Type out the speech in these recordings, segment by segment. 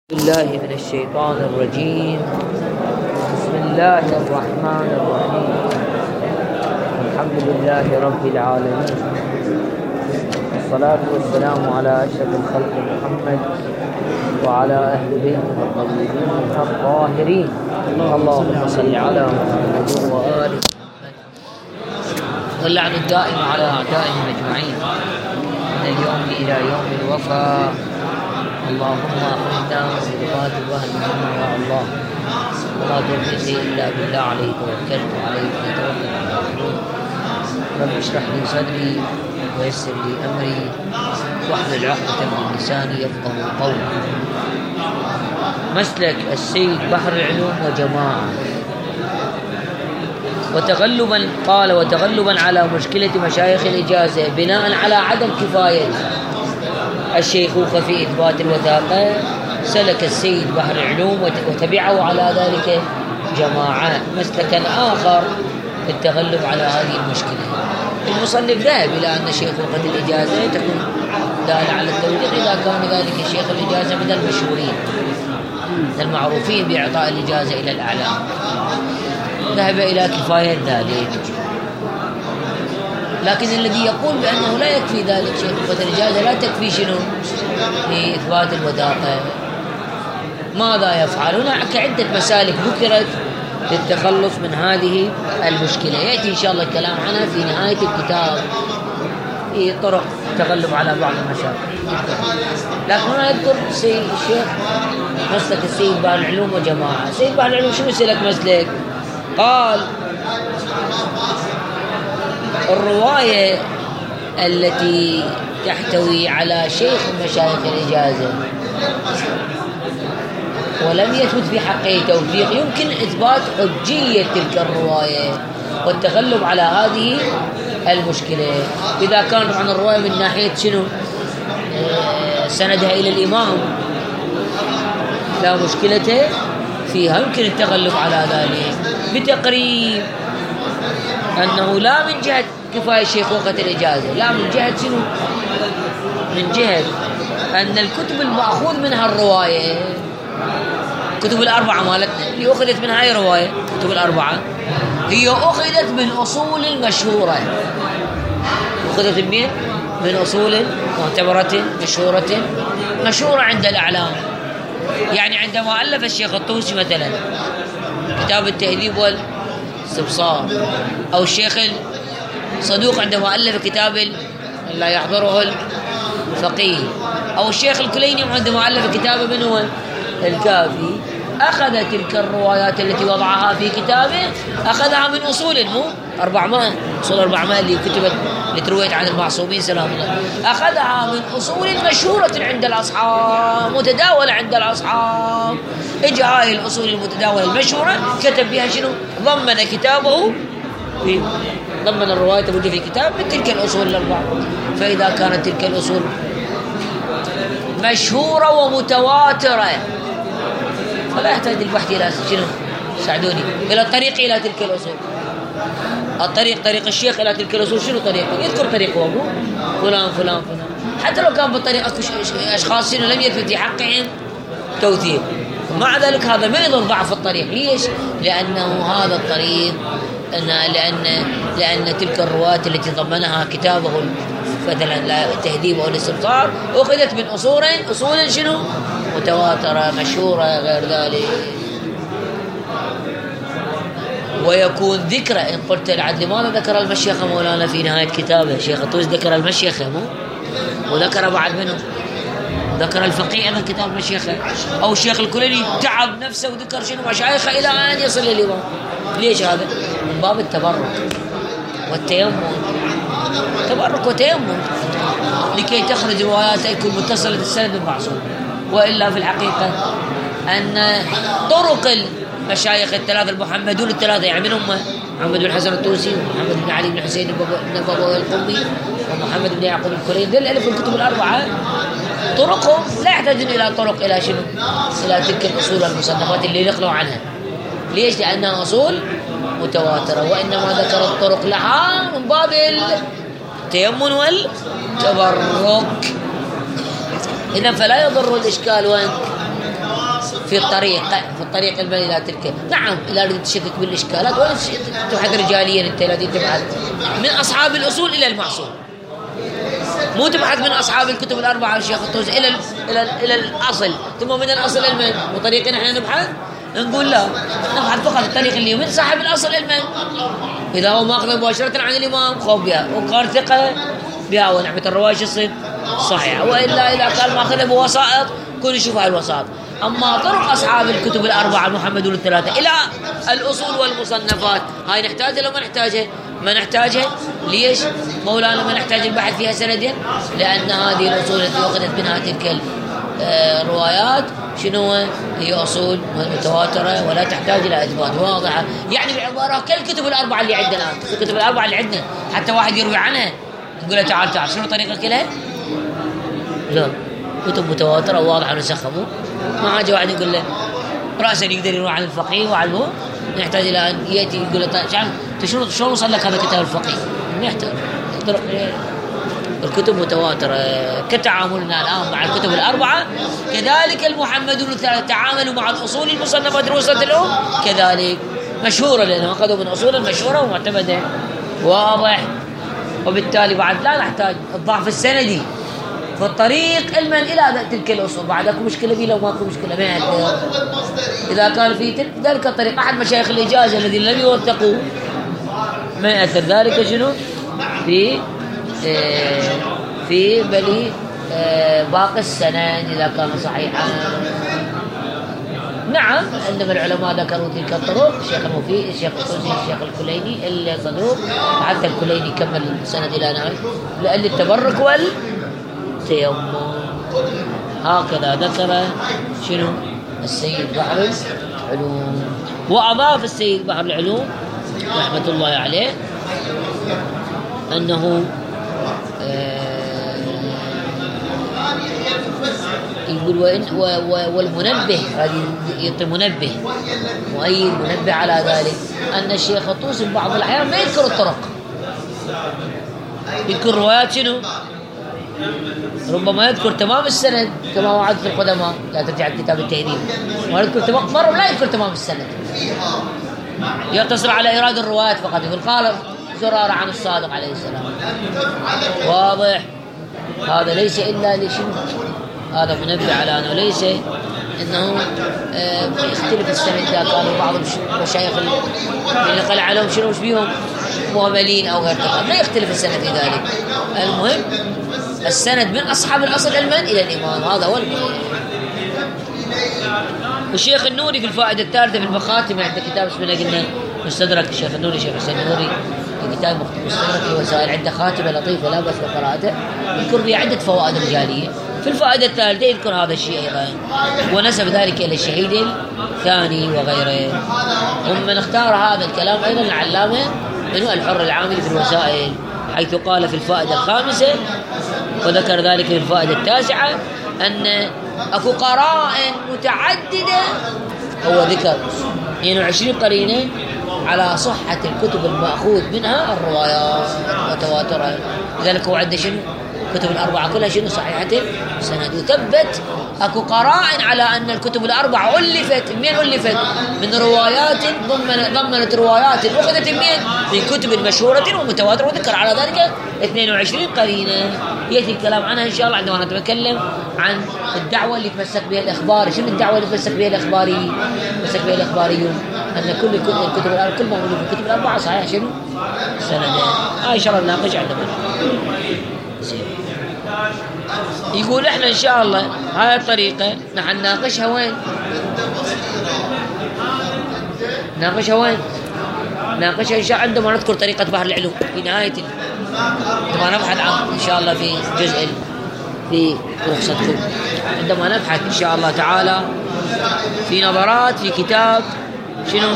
بالله من الشيطان الرجيم. بسم الله الرحمن الرحيم. الحمد لله رب العالمين، والصلاة والسلام على أشرف الخلق محمد وعلى أهل بيته الطيبين الطاهرين. اللهم صل على محمد وآل محمد واللعن الدائم على أعدائهم أجمعين من اليوم إلى يوم الوفاء. اللهم أخرجنا من رباط الوهن منا يا الله، ولا توفيقي إلا بالله عليه توكلت وعليه يتوكل المؤمنون. رب اشرح لي صدري ويسر لي أمري واحلل عقدة من لساني يفقهوا قولي. مسلك السيد بحر العلوم وجماعة. وتغلبا على مشكلة مشايخ الإجازة بناء على عدم كفاية الشيخوخة في إثبات الوثاقة، سلك السيد بحر العلوم وتبعه على ذلك جماعة مسلكا آخر للتغلب على هذه المشكلة. المصنف ذهب إلى أن شيخوخة الإجازة تكون دالة على التوثيق إذا كان ذلك شيخ الإجازة من المشهورين المعروفين بإعطاء الإجازة إلى الأعلام. ذهب إلى كفاية ذلك، لكن الذي يقول بأنه لا يكفي ذلك شيخوخة الإجازة لا تكفي شنو لإثبات الوثاقة، ماذا يفعل؟ هناك عدة مسالك ذكرت للتخلص من هذه المشكلة، يأتي إن شاء الله الكلام عنها في نهاية الكتاب في طرق التغلب على بعض المشاكل. لكن هنا يذكر الشيخ مسلك السيد بحر العلوم وجماعة. السيد بحر العلوم شنو سلك مسلك؟ قال الرواية التي تحتوي على شيخ من مشايخ الإجازة ولم يثبت في حقه توثيق يمكن إثبات حجية تلك الرواية والتغلب على هذه المشكلة. إذا كان عن الرواية من ناحية شنو سندها إلى الإمام لا مشكلة فيها، يمكن التغلب على ذلك بتقريب أنه لا من جهة كفاية شيخوخة الإجازة، لا من جهة شنو؟ من جهة أن الكتب المأخوذ منها الرواية كتب الأربعة مالتنا اللي أخذت من هاي الرواية كتب الأربعة هي أخذت من أصول المشهورة. أخذت من أصول معتبرة مشهورة عند الأعلام. يعني عندما ألف الشيخ الطوسي مثلا كتاب التهذيب والاستبصار، أو الشيخ الصدوق عندما ألف كتاب لا يحضره الفقيه، أو الشيخ الكليني عندما ألف كتابه من هو الكافي، أخذ تلك الروايات التي وضعها في كتابه أخذها من أصول مو 400 أصول 400 اللي كتبت اللي ترويت عن المعصومين سلام الله، أخذها من أصول مشهورة عند الأصحاب متداولة عند الأصحاب. إجا هاي الأصول المتداولة المشهورة كتب بها شنو؟ ضمن كتابه ضمن الرواية موجودة في كتاب من تلك الأصول الأربعة. فإذا كانت تلك الأصول مشهورة ومتواترة فلا يحتاج البحث إلى شنو؟ ساعدوني إلى الطريق إلى تلك الأصول. طريق الشيخ إلى تلك الأصول شنو طريقه؟ يذكر طريقه فلان حتى لو كان بالطريق أشخاص شنو لم يثبت في حقهم توثيق، مع ذلك هذا ما يضر ضعف الطريق. ليش؟ لأنه هذا الطريق لأن تلك الروايات التي ضمنها كتابه مثلا التهذيب أو الاستبصار أخذت من أصول شنو؟ متواترة مشهورة غير ذلك. ويكون ذكر إن قلت العدل لماذا ذكر المشيخة مولانا في نهاية كتابه؟ شيخ الطوسي ذكر المشيخة مو؟ وذكر بعد منه ذكر الفقيه أيضا كتاب المشيخة، أو الشيخ الكليني تعب نفسه وذكر شنو مشايخه إلى أن يصل للإمام. ليش هذا؟ من باب التبرك والتيمم، تبرك وتيمم لكي تخرج روايات يكون متصلة السند بالمعصوم. وإلا في الحقيقة أن طرق المشايخ الثلاثة المحمدون الثلاثة يعني منهم محمد بن حسن الطوسي ومحمد بن علي بن حسين النبوي القمي ومحمد بن يعقوب الكليني، ذل ألف الكتب الأربعة طرقهم لا يحتاجون إلى طرق إلى شنو؟ إلى تلك الأصول المصنفات اللي نقلوا عنها. ليش؟ لأنها أصول متواترة، وإنما ذكر الطرق لها من باب التيمم والتبرك. إذن فلا يضر الإشكال وين؟ في الطريق المني إلى تلك. نعم إذا أردت تشكك بالإشكالات ولا تبحث رجاليا، أنت الذي تبحث من أصحاب الأصول إلى المعصوم، مو تبحث من أصحاب الكتب الأربعة الشيخ الطوسي إلى الأصل، ثم من الأصل المن. وطريقنا احنا نبحث، نقول لا، نبحث فقط الطريق اللي من صاحب الأصل المن. إذا هو ماخذ مباشرة عن الإمام خوف بها وقال ثقة بها ونعمة الرواية الصدق صحيح، وإلا إذا كان ماخذ بوسائط كل يشوفها الوسائط. أما طرق أصحاب الكتب الأربعة المحمدون الثلاثة إلى الأصول والمصنفات، هاي نحتاجها لو ما نحتاجها؟ ما نحتاجها. ليش مولانا ما نحتاج البحث فيها سندين؟ لأن هذه الأصول التي أخذت منها تلك الروايات شنو هي أصول متواترة ولا تحتاج إلى إثبات واضحة. يعني بعبارة كالكتب الأربعة اللي عندنا، الكتب الأربعة اللي عندنا حتى واحد يروي عنها نقول له تعال شنو طريقك لها؟ لا، كتب متواترة واضحة نسخموا. ما حاجة واحد يقول له رأسا يقدر يروح عن الفقيه وعنه، نحتاج إلى أن يأتي يقول له شلون وصل لك هذا كتاب الفقيه؟ نحتاج الكتب متواترة. كتعاملنا الآن مع الكتب الأربعة كذلك المحمدون الثلاثة تعاملوا مع الأصول المصنفات الوسط لهم كذلك مشهورة، لأنهم أخذوا من أصول مشهورة ومعتمدة واضح. وبالتالي بعد لا نحتاج الضعف السندي في الطريق علما إلى تلك الأصول. بعد أكو مشكلة فيه لو ما أكو مشكلة ما يأثر. إذا كان في ذلك الطريق أحد مشايخ الإجازة الذين لم يوثقوا ما يأثر ذلك شنو في بلي باقي السنن إذا كان صحيحا. نعم عندما العلماء ذكروا تلك الطرق، الشيخ المفيد، الشيخ الطوسي، الشيخ الكليني الصدوق، حتى الكليني كمل السند إلى نهاية لأجل التبرك والتيمم. هكذا ذكر شنو السيد بحر العلوم. وأضاف السيد بحر العلوم رحمة الله عليه أنه يقول والمنبه، هذه يعطي منبه مؤيد منبه على ذلك أن الشيخ الطوسي بعض الأحيان ما يذكر الطرق، يذكر روايات شنو، ربما يذكر تمام السند كما وعد في القدماء. لا ترجع الكتاب التهذيب ويذكر تمام مرة لا يذكر تمام السند، يقتصر على إيراد الروايات فقط. يقول قال زرارة عن الصادق عليه السلام. واضح؟ هذا ليس إلا لشنو، هذا منبه على أنه ليس إنه يختلف السند. إذا كانوا بعض المشايخ اللي قال عليهم شنو مش بيهم مهملين أو غير كذا، لا يختلف السند في ذلك. المهم السند من أصحاب الأصل علما إلى الإمام، هذا هو المهم. والشيخ النوري في الفائدة الثالثة في المخاتم عند كتاب اسمه قلنا مستدرك الشيخ النوري، شيخ حسين النوري في كتاب مستدرك الوسائل عنده خاتمة لطيفة لا بأس بقراءته، يذكر فيها عدة فوائد رجالية. في الفائدة الثالثة يذكر هذا الشيء أيضا، ونسب ذلك إلى الشهيد الثاني وغيره. ومن اختار هذا الكلام أيضا العلامة بنو الحر العاملي في الوسائل، حيث قال في الفائدة الخامسة وذكر ذلك في الفائدة التاسعة أن أكو قرائن متعددة، هو ذكر 22 قرينة على صحة الكتب المأخوذ منها الروايات متواترة. لذلك هو عنده شنو كتب الأربعة كلها شنو صحيحة سند، وثبت أكو قرائن على أن الكتب الأربعة ألفت من ألفت من روايات ضمنت روايات أخذت من كتب مشهورة ومتواترة، وذكر على ذلك 22 قرينة يأتي الكلام عنها إن شاء الله عندما نتكلم عن الدعوة اللي تمسك بها الإخبار. شنو الدعوة اللي تمسك بها الإخباري؟ تمسك بها الإخباريون أن كل الكتب الأربعة، كل ما موجود في الكتب الأربعة صحيح شنو سندين. إن شاء الله نناقش عندنا. يقول احنا ان شاء الله هاي الطريقة نحن نناقشها وين؟ نناقشها ان شاء الله عندما نذكر طريقة بحر العلوم في نهاية عندما نبحث عن ان شاء الله في جزء في رخصتكم، عندما نبحث ان شاء الله تعالى في نظرات في كتاب شنو؟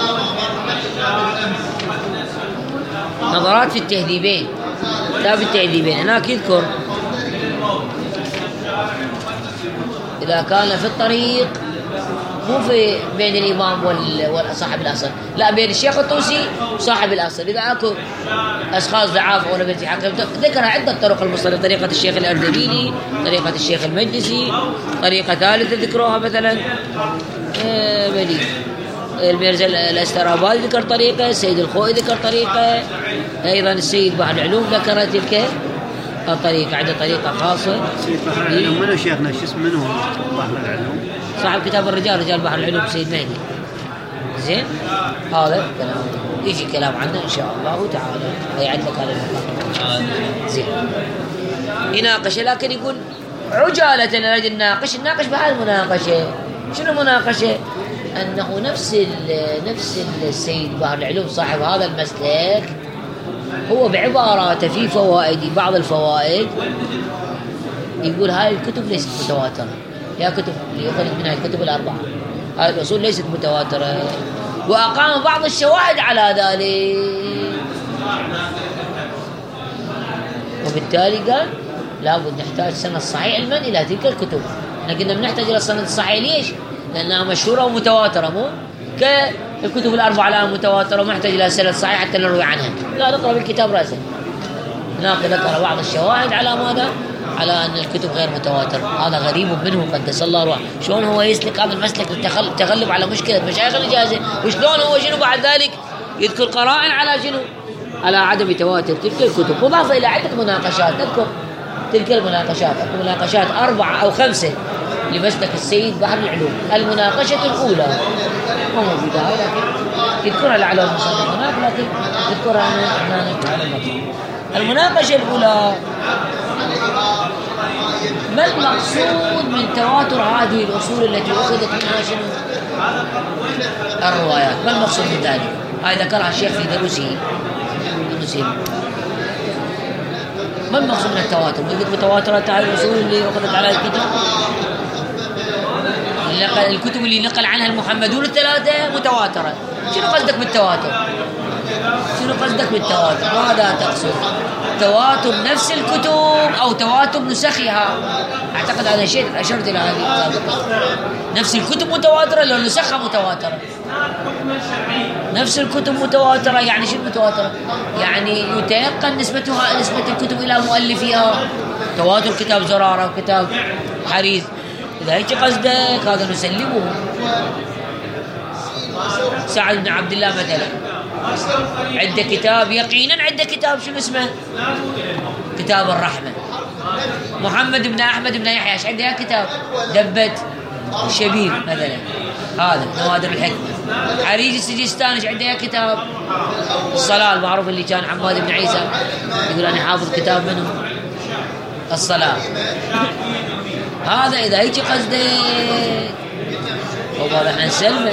نظرات في التهذيبين، كتاب التهذيبين. هناك يذكر إذا كان في الطريق مو في بين الإمام وصاحب الأصل، لا بين الشيخ الطوسي وصاحب الأصل. إذا أكو أشخاص ضعاف ولا بنتي حكم ذكر عدة طرق المصنف، طريقة الشيخ الأردبيلي، طريقة الشيخ المجلسي، طريقة ثالثة ذكروها مثلا بني الميرزا الاسترابادي ذكر طريقة، السيد الخوئي ذكر طريقة، أيضا السيد بحر العلوم ذكر تلك الطريقة، عنده طريقة خاصة. سيد بحر العلوم منو شيخنا؟ شو اسمه منو بحر العلوم؟ صاحب كتاب الرجال، رجال بحر العلوم، سيد مهدي. زين، هذا كلام يجي كلام عنه إن شاء الله تعالى، هيعد لك هذا المقام. زين، يناقش، لكن يقول عجالة نريد الناقش بهذه المناقشة. شنو مناقشة؟ أنه نفس السيد بحر العلوم صاحب هذا المسلك هو بعباراته في فوائد، بعض الفوائد يقول هاي الكتب ليست متواترة، هي كتب يخرج منها الكتب الأربعة، هاي الأصول ليست متواترة، وأقام بعض الشواهد على ذلك. وبالتالي قال لابد نحتاج سند صحيح علما إلى تلك الكتب. لكن نحتاج إلى السند الصحيح ليش؟ لأنها مشهورة ومتواترة، مو كالكتب الأربعة الآن متواترة ومحتاج إلى سند صحيح حتى نروي عنها. لا، نقرأ بالكتاب رأسا. ذكر بعض الشواهد على ماذا؟ على أن الكتب غير متواترة. هذا غريب منه قدس الله روحه. شلون هو يسلك هذا المسلك التغلب على مشكلة مشايخ الإجازة، وشلون هو شنو بعد ذلك يذكر قرائن على شنو؟ على عدم تواتر تلك الكتب. وضاف إلى عدة مناقشات، نذكر تلك المناقشات، مناقشات 4 أو 5 لمسلك السيد بحر العلوم. المناقشة الأولى مو موجودة، لكن يذكرها لعل المصنف هناك، لكن يذكرها هنا على المطلب. المناقشة الأولى: ما المقصود من تواتر هذه الأصول التي أخذت منها شنو؟ الروايات. ما المقصود من ذلك؟ هاي ذكرها الشيخ في دروسه. ما المقصود من التواتر؟ متواترة هذه الأصول اللي أخذت على الكتاب، الكتب اللي نقل عنها المحمدون الثلاثة متواترة. شنو قصدك بالتواتر؟ ماذا تقصد؟ تواتر نفس الكتب أو تواتر نسخها؟ أعتقد هذا الشيء أشرت إلى هذه نفس الكتب متواترة لو نسخها متواترة. نفس الكتب متواترة يعني شنو متواترة؟ يعني يتيقن نسبة الكتب إلى مؤلفها. تواتر كتاب زرارة وكتاب حريز، إذا هيك قصدك هذا نسلمه. سعد بن عبد الله مثلا عنده كتاب يقينا، عنده كتاب شنو اسمه؟ كتاب الرحمة. محمد بن أحمد بن يحيى ايش عنده كتاب؟ دبة شبيب مثلا، هذا نوادر الحكمة. حريز السجستاني ايش عنده كتاب؟ الصلاة المعروف اللي كان عماد بن عيسى يقول أنا حافظ كتاب منه الصلاة. هذا إذا هيك قصدك وهذا احنا نسلمه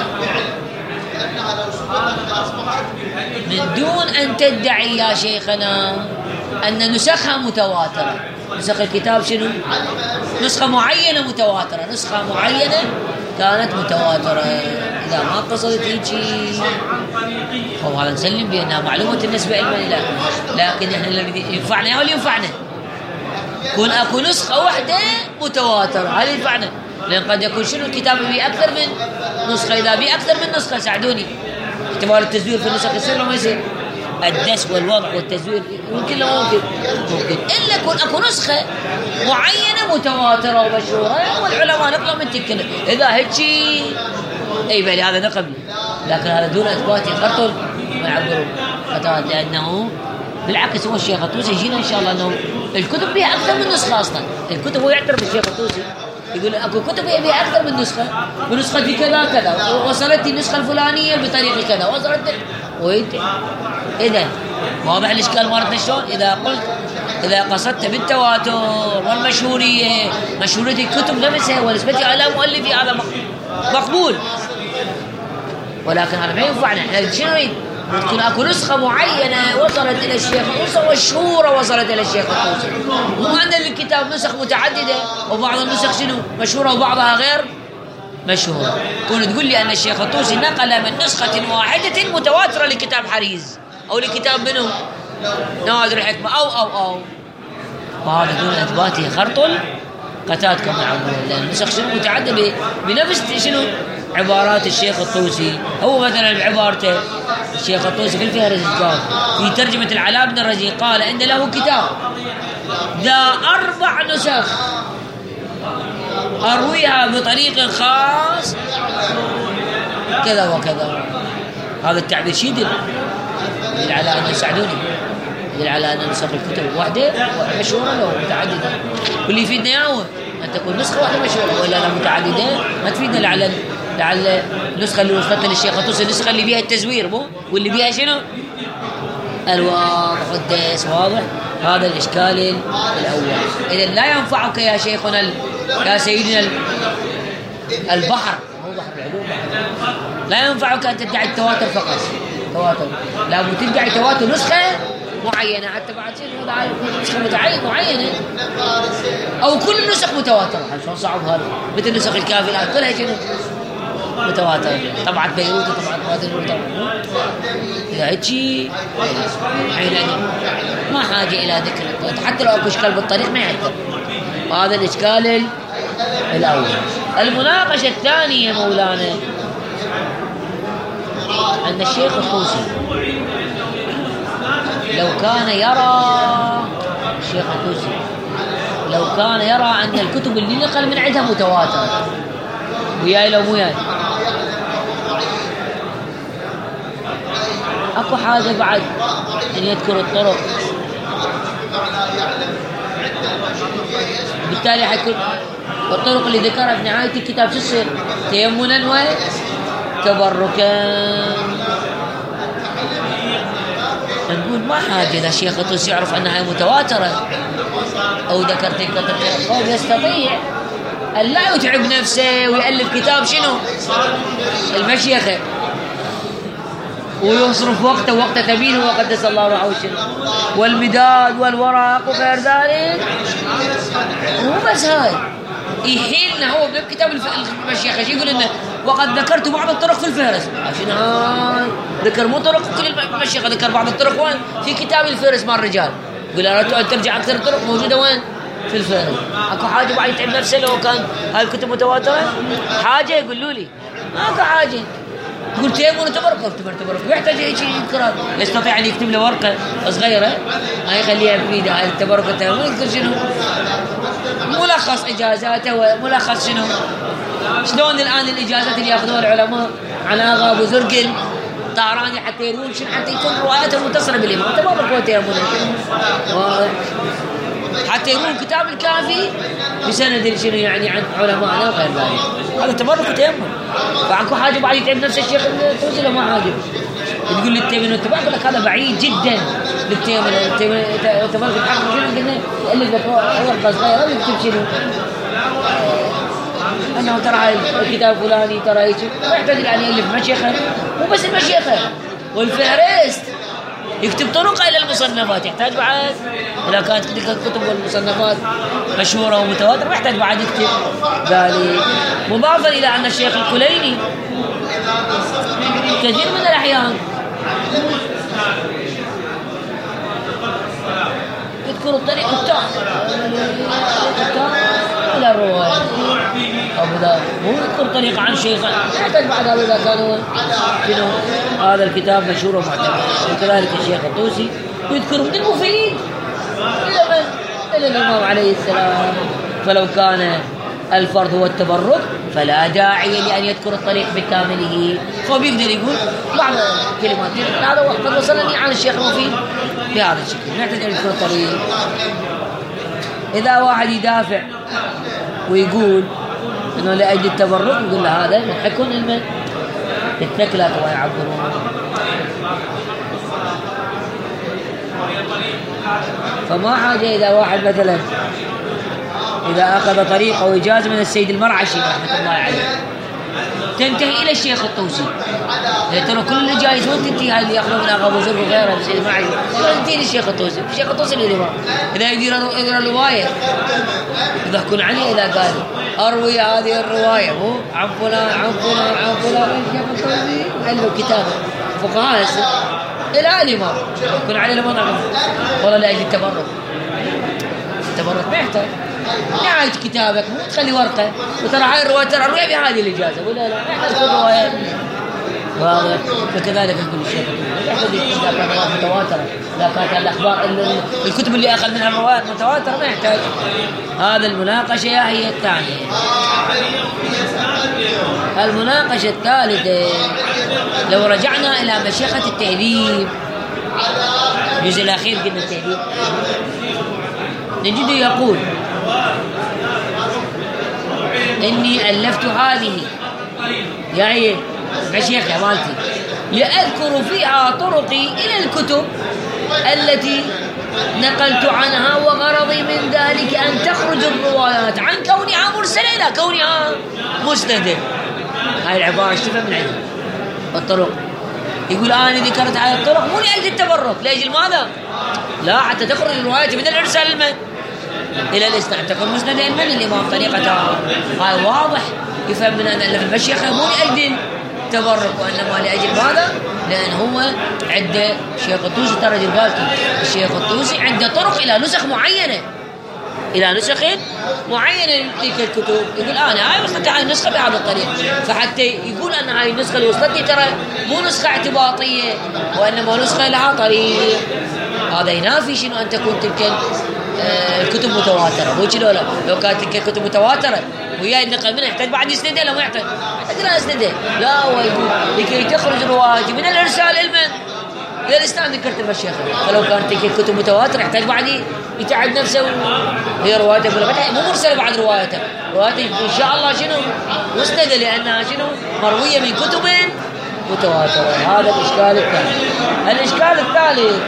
من دون أن تدعي يا شيخنا أن نسخها متواترة. نسخ الكتاب شنو؟ نسخة معينة متواترة، نسخة معينة كانت متواترة. إذا ما قصدت هيجي وهذا نسلم بأنها معلومة النسبة علما له، لكن احنا اللي ينفعنا واللي ينفعنا يكون أكو نسخة واحدة متواترة، هذا ينفعنا. لأن قد يكون شنو الكتاب به أكثر من نسخة. إذا به أكثر من نسخة ساعدوني، احتمال التزوير في النسخ يصير ولا ما يصير؟ الدس والوضع والتزوير ممكن لا ممكن إلا يكون أكو نسخة معينة متواترة ومشهورة والعلماء نقلوا من تلك. إذا هيجي أي بالي هذا نقل، لكن هذا دون إثبات يخرطل ما يعبرون فتوات، لأنه بالعكس هو الشيخ الطوسي يجينا إن شاء الله أنه الكتب بها أكثر من نسخة. أصلا الكتب هو يعترف الشيخ الطوسي يقول أكو كتب بها أكثر من نسخة، ونسخة كذا وصلت النسخة الفلانية بطريقة كذا وصلت وإنت إذن واضح الإشكال مارتنا شلون؟ إذا قصدت بالتواتر والمشهورية، مشهورية الكتب نفسها ونسبتها إلى مؤلفي هذا مقبول، ولكن هذا ما ينفعنا. احنا شنو نريد؟ تكون اكو نسخة معينة وصلت إلى الشيخ، نسخة مشهورة وصلت إلى الشيخ الطوسي. مو عندنا الكتاب نسخ متعددة وبعض النسخ شنو مشهورة وبعضها غير مشهورة. كون تقول لي أن الشيخ الطوسي نقل من نسخة واحدة متواترة لكتاب حريز أو لكتاب منه نوادر الحكمة أو وهذا دون إثباته خرطل قتاتكم يعبرون، لأن النسخ شنو متعددة بنفس شنو عبارات الشيخ الطوسي. هو مثلا بعبارته الشيخ الطوسي في الفهرس قال في ترجمة العلاء بن الرزين قال إن له كتاب ذا 4 نسخ أرويها بطريق خاص كذا وكذا. هذا التعبير شي يدل على أن يساعدوني، يدل على أن نسخ الكتب واحدة مشهورة لو متعددة، واللي يفيدنا ياهو أن تكون نسخة واحدة مشهورة، ولا لا متعددة ما تفيدنا. لعل النسخة اللي وصلت للشيخ الطوسي النسخة اللي بيها التزوير مو واللي بيها شنو الواضح والدس واضح. هذا الإشكال الأول. إذن لا ينفعك يا شيخنا يا سيدنا البحر، مو بحر العلوم، لا ينفعك أن تدعي التواتر فقط، تواتر لا تدعي تواتر نسخة معينة حتى بعد نسخة معينة أو كل النسخ متواترة. شلون صعب هذا؟ مثل نسخ الكافي الآن كلها شنو متواترة، طبعا بيروت وطبعا وادي إذا هيجي حين ما حاجة إلى ذكر، حتى لو أكو إشكال بالطريق ما يعتبر. وهذا الإشكال الأول. المناقشة الثانية مولانا أن الشيخ الطوسي لو كان يرى الشيخ الطوسي لو كان يرى أن الكتب اللي نقل من عندها متواترة، وياي لو مو ياي أكو حاجة بعد أن يذكر الطرق، بالتالي حيكون الطرق اللي ذكرها في نهاية الكتاب شو تصير؟ تيمنا وتبركا. نقول ما حاجة إذا الشيخ الطوسي يعرف أنها متواترة أو ذكرتين هو يستطيع أن لا يتعب نفسه ويألف كتاب شنو المشيخة ويصرف وقت ثمينه وقدس الله روحه والمداد والورق وغير ذلك. مو بس هاي يحيلنا هو بكتاب المشيخة يقول إنه وقد ذكرت بعض الطرق في الفهرس، عشان هاي ذكر مو طرق كل المشيخة، ذكر بعض الطرق وين في كتاب الفهرس مع الرجال. يقول أنا ترجع أكثر الطرق موجودة وين في الفهرس. أكو حاجة بعد يتعب نفسه لو كان هاي الكتب متواترة؟ حاجة يقولوا لي ماكو حاجة. تقول تيمون تبرك ويحتاج هيك يذكرها، يستطيع أن يكتب له ورقة صغيرة ما يخليها بإيده هاي التبرك والتيمون، يذكر شنو ملخص إجازاته وملخص شنو شلون الآن الإجازات اللي يأخذوها العلماء عن آغا أبو زرقل طهراني حتى يروون شنو حتى يكون رواياتهم متصلة بالإمام تبرك والتيمون حتى يروون كتاب الكافي بسند شنو يعني عن علماءنا وغير ذلك. هذا تبرك وتيمم. فعنكو حاجة بعد يتعب نفس الشيخ الطوسي لو ما حاجة تقول لي التيمم والتبرك، أقول لك هذا بعيد جدا للتيمم. التبرك الحق شنو قلنا يألف لك ورقة صغيرة ويكتب شنو أنه ترى الكتاب فلاني ترى هيك، ما يحتاج أن يألف مشيخة. مو بس المشيخة والفهرست يكتب طرق إلى المصنفات، يحتاج بعد إذا كانت تلك الكتب والمصنفات مشهورة ومتواترة يحتاج بعد يكتب ذلك. مضافا إلى أن الشيخ الكليني كثير من الأحيان يذكر الطريق التام إلى الرواية أبو ذا مو يذكر طريق عن شيخا، يحتاج بعد هذا إذا كانوا شنو هذا الكتاب مشهور ومعتبر. وكذلك الشيخ الطوسي يذكر من المفيد إلى الإمام عليه السلام. فلو كان الفرض هو التبرك فلا داعي لأن يذكر الطريق بكامله، فهو بيقدر يقول بعض كلمات. هذا قد وصلني عن الشيخ المفيد بهذا الشكل، نحتاج أن يذكر الطريق. إذا واحد يدافع ويقول إنه لأجل التبرك نقول له هذا من حكم المن التكلة كما يعبرون. فما حاجة إذا واحد مثلا إذا أخذ طريقة وإجازة من السيد المرعشي رحمة الله عليه تنتهي إلى الشيخ الطوسي، ترى كل الجائز وين تنتهي هذه يأخذون من أغا بزرق وغيرها السيد المرعشي تنتهي للشيخ الطوسي. الشيخ الطوسي الإمام إذا يقرأ الرواية يضحكون عليه إذا قال أروي هذه الرواية مو عن فلان عن فلان عن فلان الشيخ الطوسي قال له كتابه فقهاء إلى الإمام يكون عليه الإمام والله لأجل التبرك. التبرك ما يحتاج نهاية كتابك مو تخلي ورقة وترى هاي الرواية ترى روي بهذه الإجازة ولا لا يحتاج كل رواية واضح. فكذلك يقول الشيخ يحتاج إذا كانت روايات متواترة، إذا كانت الأخبار الكتب اللي أخذ منها الروايات متواترة ما يحتاج. هذا المناقشة هي الثانية. المناقشة الثالثة لو رجعنا إلى مشيخة التهذيب، الجزء الأخير قلنا التهذيب، نجده يقول إني ألفت هذه يعني مشيخة مالتي لأذكر فيها طرقي إلى الكتب التي نقلت عنها، وغرضي من ذلك أن تخرج الروايات عن كونها مرسلة إلى كونها مسندة. هاي العبارة اشتفى من عندها الطرق. يقول أنا ذكرت هاي الطرق مو لأجل التبرك، لأجل ماذا؟ لا، حتى تخرج الروايات من الإرسال المن إلى الإسناد تكون مسندة المن الإمام طريقتها. هاي واضح يفهم من أن المشيخة مو لأجل تبرك وإنما لأجل ماذا؟ لأن هو عنده الشيخ الطوسي ترى قالت الشيخ الطوسي عنده طرق إلى نسخ معينة، إلى نسخ معينة تلك الكتب. يقول أنا هاي وصلت هاي النسخة بهذا الطريق، فحتى يقول أن هاي النسخة اللي وصلتني ترى مو نسخة اعتباطية وإنما نسخة لها طريق. هذا ينافي شنو أن تكون تلك الكتب متواترة. مو شنو لو كانت تلك الكتب متواترة وياي النقل منها يحتاج بعد يسندها، لا ما يحتاج لا يسندها، لا هو يقول لكي تخرج الرواية من الإرسال إلى الإسناد ذكرت المشيخة. فلو كانت تلك الكتب متواترة يحتاج بعد يتعب نفسه هي روايته مو مرسلة بعد روايته إن شاء الله شنو مسندة لأنها شنو مروية من كتب متواترة. هذا الإشكال الثاني. الإشكال الثالث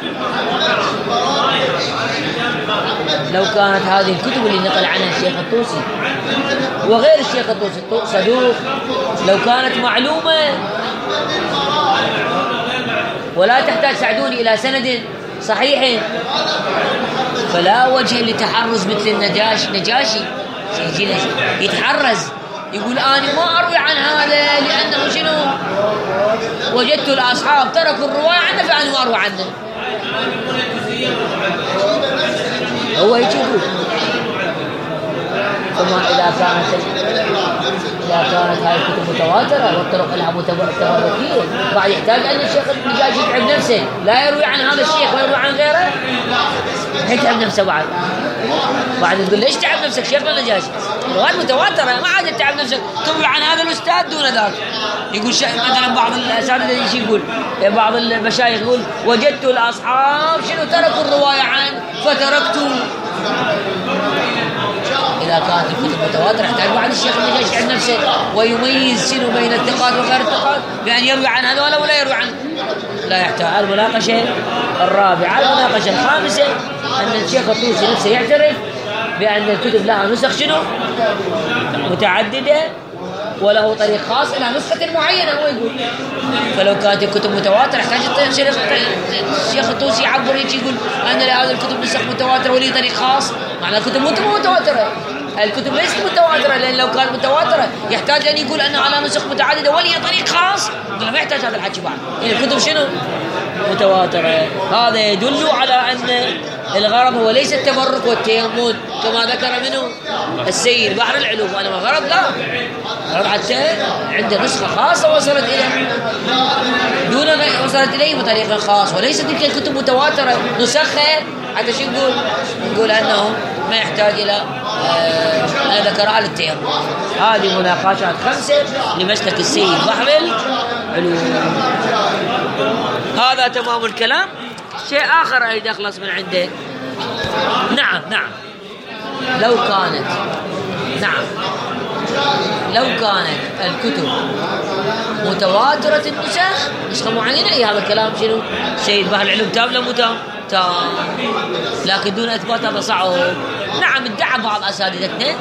لو كانت هذه الكتب اللي نقل عنها الشيخ الطوسي وغير الشيخ الطوسي صدوق، لو كانت معلومة ولا تحتاج ساعدوني إلى سند صحيح، فلا وجه لتحرز مثل نجاشي يتحرز يقول أنا ما أروي عن هذا لأنه شنو وجدت الأصحاب تركوا الرواية عنه فأنا ما أروي عنه. هو يشوفه. ثم إذا كانت هاي الكتب متواترة والطرق لها متواترة بعد يحتاج أن الشيخ النجاشي يتعب نفسه لا يروي عن هذا الشيخ ويروي عن غيره، يتعب نفسه بعد تقول ليش تعب نفسك شيخ النجاشي روايات متواترة ما عاد تعب نفسك تروي عن هذا الأستاذ دون ذاك. يقول مثلا بعض الأساتذة يقول بعض المشايخ يقول وجدت الأصحاب شنو تركوا الرواية عن فتركت. إذا كانت الكتب متواترة يحتاج بعد الشيخ النجاشي يتعب نفسه ويميز شنو بين الثقات وغير الثقات بأن يروي عن هذا ولا يروي عن لا يحتاج. المناقشة الرابعة. المناقشة الخامسة أن الشيخ الطوسي نفسه يعترف بأن الكتب لها نسخ شنو متعددة وله طريق خاص إلى نسخة معينة. هو يقول فلو كانت الكتب متواترة يحتاج الشيخ الطوسي يعبر يقول أن لهذه الكتب نسخ متواترة ولي طريق خاص. معنى الكتب مو متواترة، الكتب ليست متواترة، لأن لو كانت متواترة يحتاج أن يقول أنه على نسخ متعددة ولي طريق خاص، ما يحتاج هذا الحكي بعد. يعني الكتب شنو متواترة. هذا يدل على أن الغرض هو ليس التبرك والتيمم كما ذكر منه السيد بحر العلوم، وأنما الغرض لا، الغرض حتى عنده نسخة خاصة وصلت إليه بطريقة خاص، وليس تلك الكتب متواترة نسخة حتى شو نقول أنه ما يحتاج إلى أنا ذكرها للتيمم. هذه مناقشات 5 لمسلك السيد بحر العلوم. هذا تمام الكلام. شيء آخر أريد أخلص من عنده. نعم لو كانت الكتب متواترة النسخ نسخة معينة، هذا الكلام شنو سيد بحر العلوم تام لا مو تام؟ لكن دون إثبات هذا صعب. نعم ادعى بعض أساتذتنا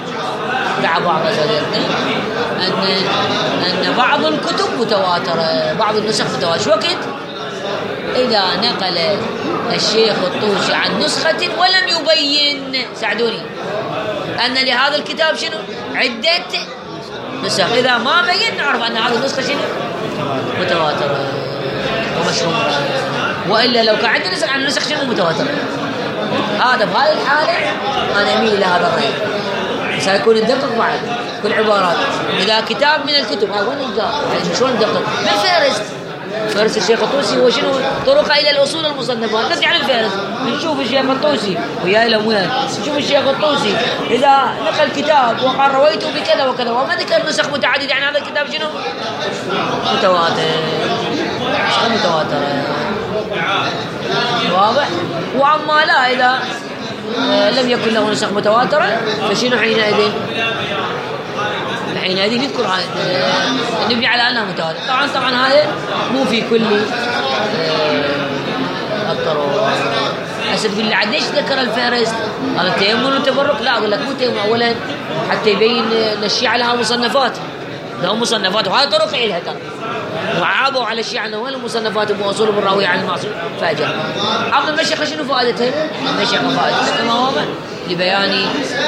أن بعض الكتب متواترة بعض النسخ متواترة. شو وقت إذا نقل الشيخ الطوسي عن نسخة ولم يبين ساعدوني أن لهذا الكتاب شنو عدة نسخ، إذا ما بين نعرف أن هذه النسخة شنو متواترة ومشهورة. وإلا لو كان عندنا نسخ عن النسخ شنو متواترة هذا بهاي الحالة أنا أميل إلى هذا الرأي، سيكون الدقق بعد كل عبارات. إذا كتاب من الكتب هاي وين نلقاه؟ يعني شلون ندقق؟ بالفهرست، فهرست الشيخ الطوسي هو شنو؟ طرق إلى الأصول المصنفات، نرجع للفهرست نشوف الشيخ الطوسي ويا إلى وين، نشوف الشيخ الطوسي إذا نقل كتاب وقال رويته بكذا وكذا وما ذكر نسخ متعددة، يعني هذا الكتاب شنو؟ متواتر، نسخة متواترة، واضح؟ وأما لا إذا لم يكن له نسخ متواترة فشنو حينئذ؟ حينئذ نذكر نبني على أنها متواترة. طبعا هذا مو في كل الطرق. هسه تقول لي عاد ليش ذكر الفهرست؟ هذا تيمم وتبرك؟ لا أقول لك مو تيمم، أولا حتى يبين الشيعة لها مصنفات، لهم مصنفات وهذا طرق إلها ترى، وعابوا على الشيعة أنه وين المصنفات وأصولهم الراوية عن المعصوم فأجل. عقد المشيخة شنو فائدتها؟ المشيخة فائدتها كما هو لبيان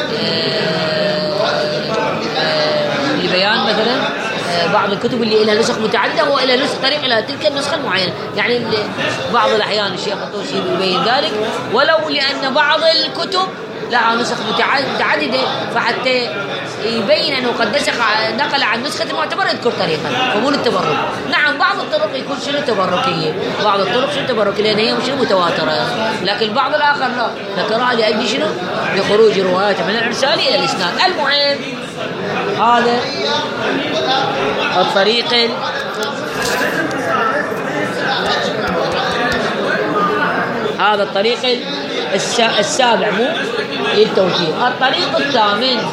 لبيان مثلا بعض الكتب اللي لها نسخ متعددة وإلى نسخ طريق إلى تلك النسخة المعينة، يعني بعض الأحيان الشيخ الطوسي يبين ذلك، ولو لأن بعض الكتب لها نسخ متعددة فحتى يبين أنه قد نقل عن نسخة معتبرة يذكر طريقة ومو التبرك. نعم بعض الطرق يكون شنو تبركية، بعض الطرق شنو تبركية لأن هي شنو متواترة، لكن بعض الآخر لا ذكرها لأجل شنو؟ لخروج روايته من الإرسال إلى الإسناد. المهم هذا الطريق هذا الطريق السابع مو للتوجيه. الطريق الثامن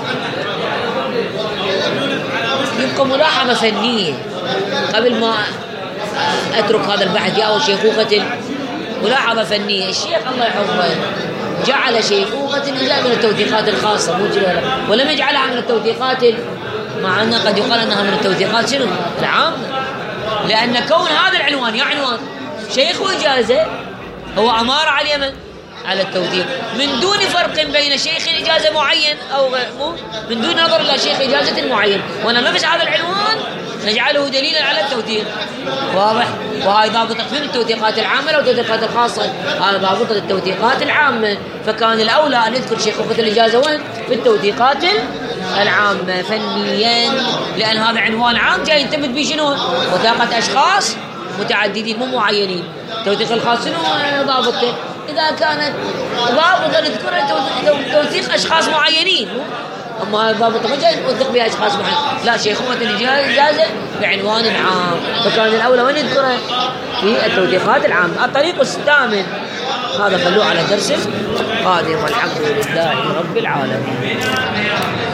يبقى ملاحظة فنية قبل ما أترك هذا البحث أو شيخوخة. ملاحظة فنية، الشيخ الله يحفظه جعل شيخوخة أجزاء من التوثيقات الخاصة ولم يجعلها من التوثيقات، مع أن قد يقال أنها من التوثيقات شنو؟ العامة، لأن كون هذا العنوان يا عنوان شيخ وإجازة هو أمارة على اليمن على التوثيق، من دون فرق بين شيخ إجازة معين أو مو من دون نظر إلى شيخ إجازة معين، ونلبس هذا العنوان نجعله دليلا على التوثيق. واضح؟ وهي ضابطة من التوثيقات العامة أو التوثيقات الخاصة، هذا ضابطة التوثيقات العامة، فكان الأولى أن يذكر شيخوخة الإجازة وين؟ في التوثيقات العامة فنيا، لأن هذا عنوان عام جاي ينتمد به شنو؟ وثاقة أشخاص متعددين مو معينين. التوثيق الخاص شنو ضابطته؟ إذا كانت ضابطة نذكر توثيق أشخاص معينين، أما ضابطة ما جاي نوثق بها أشخاص معينين، لا شيخوخة الإجازة بعنوان عام، فكان الأولى وين يذكرها؟ في التوثيقات العامة. الطريق الثامن هذا خلوه على درس قادم، والحمد لله رب العالمين.